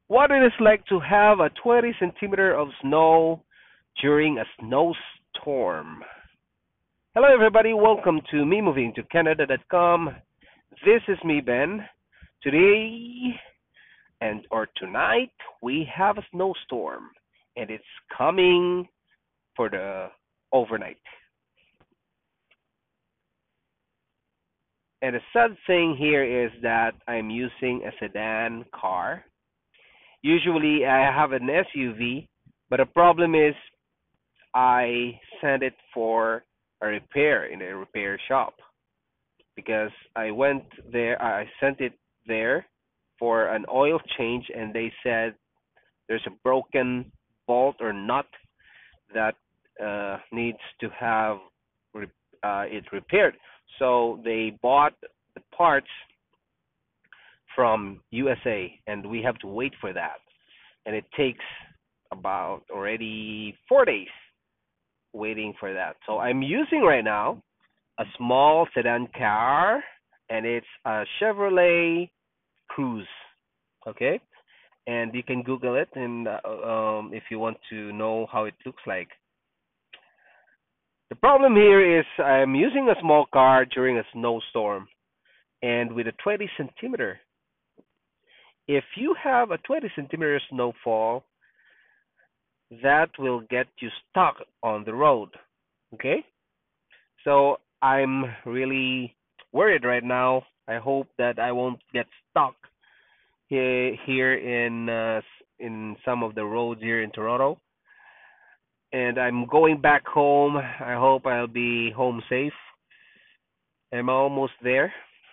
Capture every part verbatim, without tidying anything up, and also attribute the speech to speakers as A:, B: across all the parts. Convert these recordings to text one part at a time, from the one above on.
A: What it is like to have a twenty centimeter of snow during a snowstorm. Hello, everybody. Welcome to me moving to Canada dot com. This is me, Ben. Today and or tonight we have a snowstorm, and it's coming for the overnight. And the sad thing here is that I'm using a sedan car. Usually I have an S U V, but the problem is I sent it for a repair in a repair shop because I went there, I sent it there for an oil change, and they said there's a broken bolt or nut that uh, needs to have re- uh, it repaired. So they bought the parts from U S A, and we have to wait for that, and it takes about already four days waiting for that. So I'm using right now a small sedan car, and it's a Chevrolet Cruze. Okay, and you can Google it, and uh, um, if you want to know how it looks like. The problem here is I'm using a small car during a snowstorm, and with a twenty centimeter. If you have a twenty centimeter snowfall, that will get you stuck on the road. Okay? So I'm really worried right now. I hope that I won't get stuck here here in uh, in some of the roads here in Toronto. And I'm going back home. I hope I'll be home safe. I'm almost there.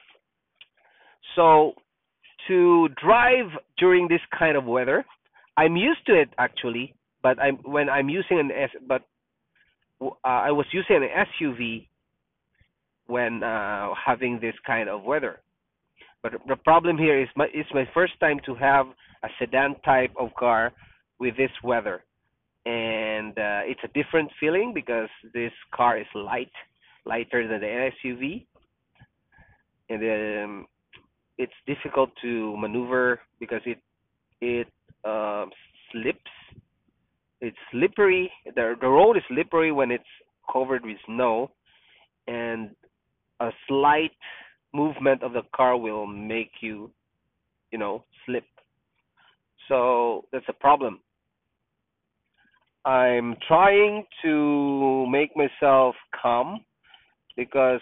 A: So to drive during this kind of weather, I'm used to it actually. But I'm when I'm using an S, but uh, I was using an S U V when uh, having this kind of weather. But the problem here is my it's my first time to have a sedan type of car with this weather, and uh, it's a different feeling because this car is light, lighter than the S U V, and um, it's difficult to maneuver because it it um, slips. It's slippery. the The road is slippery when it's covered with snow, and a slight movement of the car will make you, you know, slip. So that's a problem. I'm trying to make myself calm because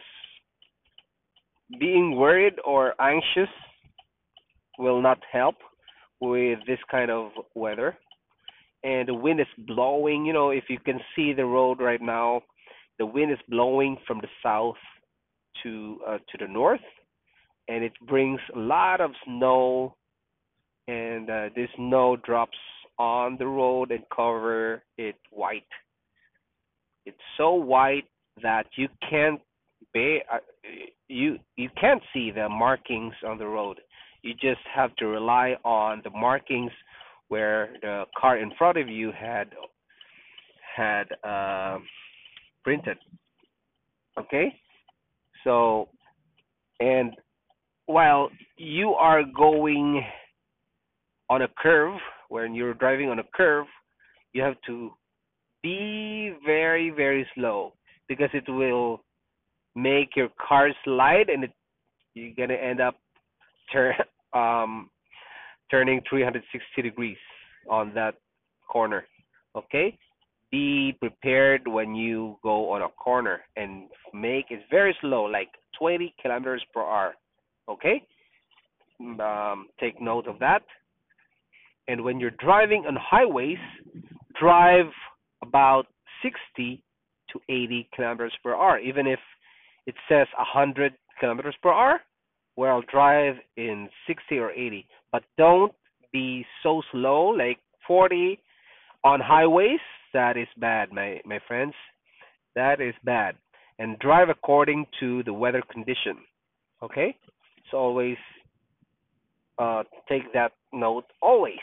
A: being worried or anxious will not help with this kind of weather. And the wind is blowing. You know, if you can see the road right now, the wind is blowing from the south to uh, to the north, and it brings a lot of snow, and uh, this snow drops on the road and cover it white. It's so white that you can't be, uh, you you can't see the markings on the road. You just have to rely on the markings where the car in front of you had had uh, printed. Okay, so and while you are going on a curve, when you're driving on a curve, you have to be very, very slow because it will make your car slide, and it, you're gonna end up turn um turning three hundred sixty degrees on that corner. Okay? Be prepared when you go on a corner and make it very slow, like twenty kilometers per hour. Okay? Um, take note of that. And when you're driving on highways, drive about sixty to eighty kilometers per hour. Even if it says one hundred kilometers per hour, well, drive in sixty or eighty. But don't be so slow, like forty on highways. That is bad, my, my friends. That is bad. And drive according to the weather condition. Okay? So always uh, take that note, always.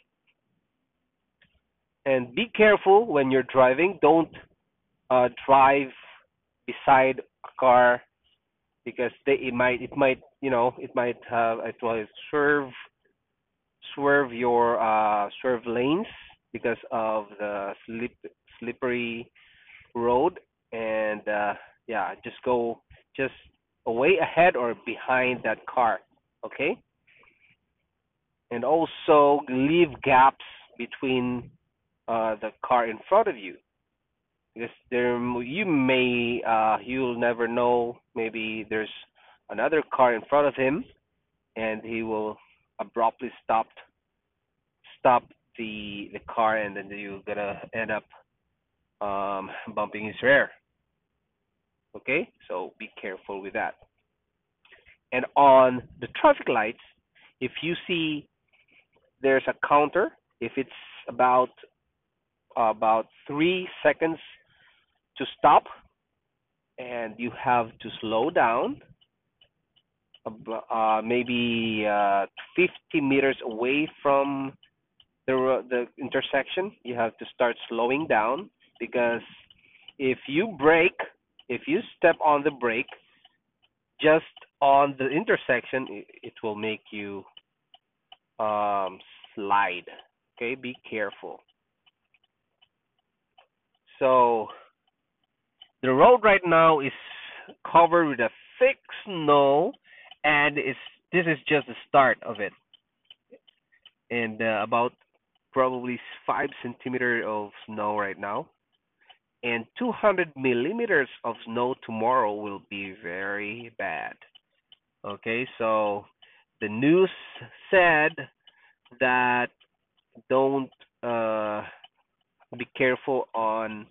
A: And be careful when you're driving. Don't uh, drive beside a car because they it might it might you know it might have it will swerve swerve swerve your uh, swerve lanes because of the slip slippery road, and uh, yeah, just go just away ahead or behind that car, okay? And also leave gaps between uh, the car in front of you because there you may uh, you'll never know, maybe there's another car in front of him and he will abruptly stop stop the the car, and then you're gonna end up um, bumping his rear. Okay, so be careful with that. And on the traffic lights, if you see there's a counter, if it's about about three seconds to stop, and you have to slow down, uh, maybe uh, fifty meters away from the the intersection, you have to start slowing down because if you brake, if you step on the brake just on the intersection, it, it will make you um, slide. Okay, be careful. So the road right now is covered with a thick snow, and it's this is just the start of it. And uh, about probably five centimeter of snow right now, and two hundred millimeters of snow tomorrow will be very bad. Okay, so the news said that don't uh, be careful on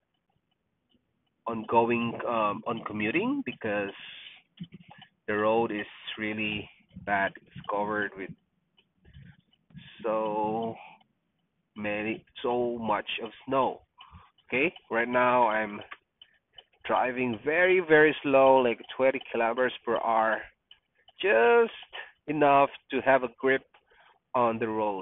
A: on going um, on commuting because the road is really bad. It's covered with so many, so much of snow. Okay, right now I'm driving very, very slow, like twenty kilometers per hour, just enough to have a grip on the road.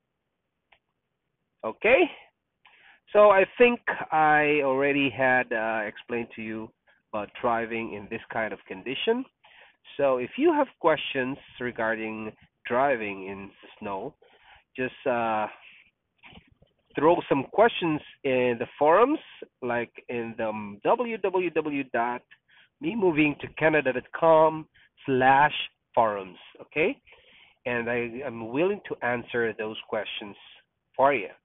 A: Okay, so I think I already had uh, explained to you about driving in this kind of condition. So if you have questions regarding driving in the snow, just uh, throw some questions in the forums, like in the um, w w w dot me moving to canada dot com slash forums, okay? And I am willing to answer those questions for you.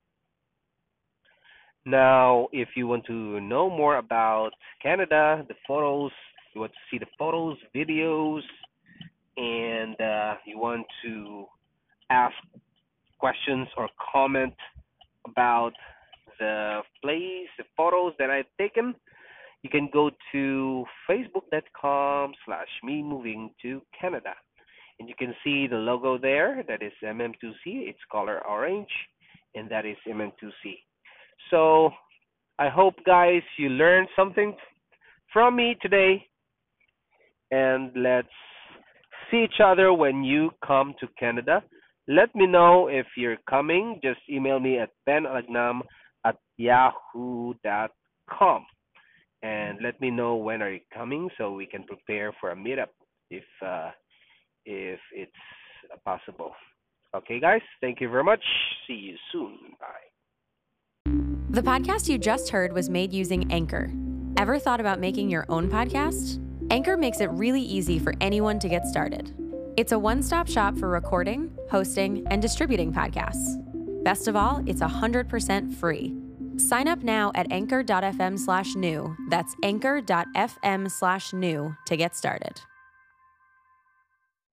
A: Now, if you want to know more about Canada, the photos, you want to see the photos, videos, and uh, you want to ask questions or comment about the place, the photos that I've taken, you can go to facebook.com slash me moving to Canada. And you can see the logo there. That is M M two C. It's color orange, and that is M M two C. So I hope, guys, you learned something from me today. And let's see each other when you come to Canada. Let me know if you're coming. Just email me at benalagnam at yahoo dot com. And let me know when are you coming so we can prepare for a meetup if uh, if it's possible. Okay, guys, thank you very much. See you soon. Bye.
B: The podcast you just heard was made using Anchor. Ever thought about making your own podcast? Anchor makes it really easy for anyone to get started. It's a one-stop shop for recording, hosting, and distributing podcasts. Best of all, it's one hundred percent free. Sign up now at anchor.fm slash new. That's anchor.fm slash new to get started.